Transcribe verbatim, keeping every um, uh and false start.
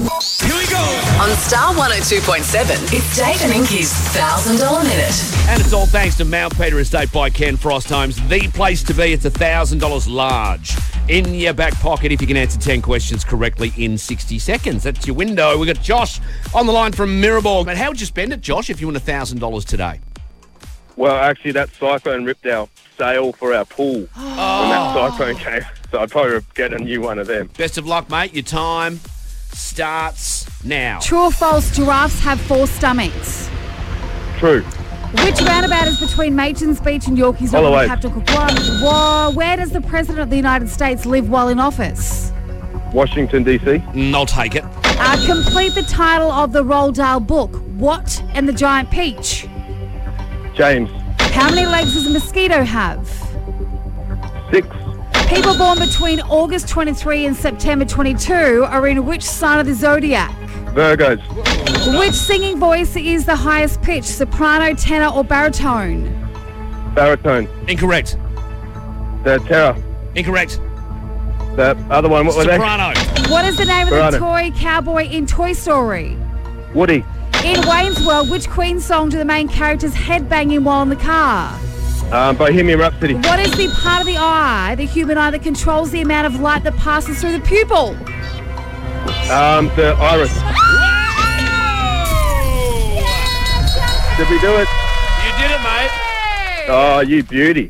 Here we go. On Star one oh two point seven, it's Dave and Inky's one thousand dollars Minute. And it's all thanks to Mount Peter Estate by Ken Frost Homes. The place to be. It's one thousand dollars large in your back pocket if you can answer ten questions correctly in sixty seconds. That's your window. We've got Josh on the line from Miraborg. But how would you spend it, Josh, if you won one thousand dollars today? Well, actually, that cyclone ripped our sail for our pool Oh. when that cyclone came. So I'd probably get a new one of them. Best of luck, mate. Your time starts now. True or false, giraffes have four stomachs? True. Which roundabout is between Matons Beach and Yorkeys Knob in Holloway. the capital Coquitlam? Wha- Where does the President of the United States live while in office? Washington, D C. Mm, I'll take it. Uh, complete the title of the Roald Dahl book, What and the Giant Peach? James. How many legs does a mosquito have? Six. People born between August twenty-three and September twenty-two are in which sign of the zodiac? Virgos. Which singing voice is the highest pitch, soprano, tenor or baritone? Baritone. Incorrect. The Terror. Incorrect. The other one, what were Soprano. What is the name of Baritone. the toy cowboy in Toy Story? they? Woody. In Wayne's World, which Queen song do the main characters headbang in while in the car? Um, Bohemian Rhapsody. What is the part of the eye, the human eye, that controls the amount of light that passes through the pupil? Um, the Iris. Did we do it? You did it, mate. Oh, you beauty.